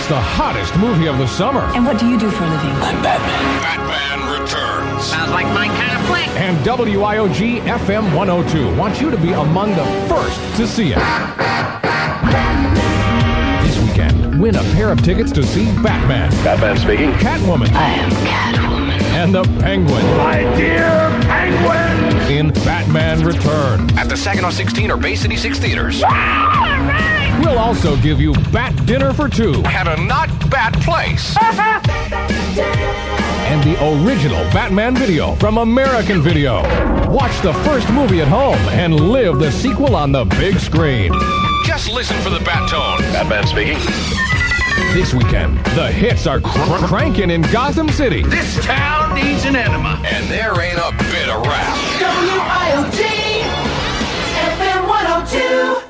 It's the hottest movie of the summer. And what do you do for a living? I'm Batman. Batman Returns. Sounds like my kind of flick. And WIOG FM 102 wants you to be among the first to see it. This weekend, win a pair of tickets to see Batman. Batman speaking. Catwoman. I am Catwoman. And the Penguin. My dear Penguin! In Batman Returns. At the Saginaw 16 or Bay City 6 theaters. We'll also give you Bat Dinner for Two. At a not bad place. And the original Batman video from American Video. Watch the first movie at home and live the sequel on the big screen. Just listen for the bat tones. Batman speaking. This weekend, the hits are cranking in Gotham City. This town needs an enema. And there ain't a bit of rap. WIOG FM 102.